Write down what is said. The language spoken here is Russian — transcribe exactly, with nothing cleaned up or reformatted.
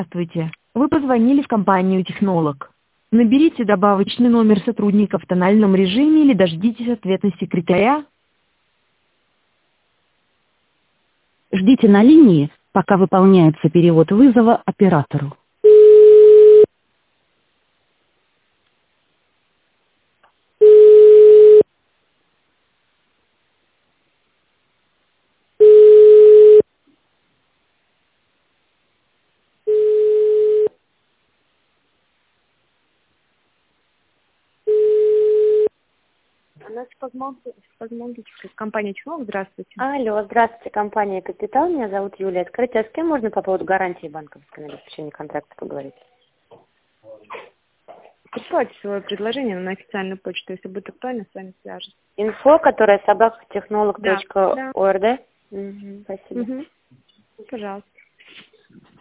Здравствуйте. Вы позвонили в компанию «Технолог». Наберите добавочный номер сотрудника в тональном режиме или дождитесь ответа секретаря. Ждите на линии, пока выполняется перевод вызова оператору. У нас спазмологическая компания «Технолог». Здравствуйте. Алло, здравствуйте, компания «Капитал». Меня зовут Юлия. Скажите, а с кем можно по поводу гарантии банковской на обеспечение контракта поговорить? Присылайте свое предложение на официальную почту. Если будет актуально, с вами свяжется. Инфо, которая собака технолог Да, точка да. орд. Угу, спасибо. Угу. Пожалуйста.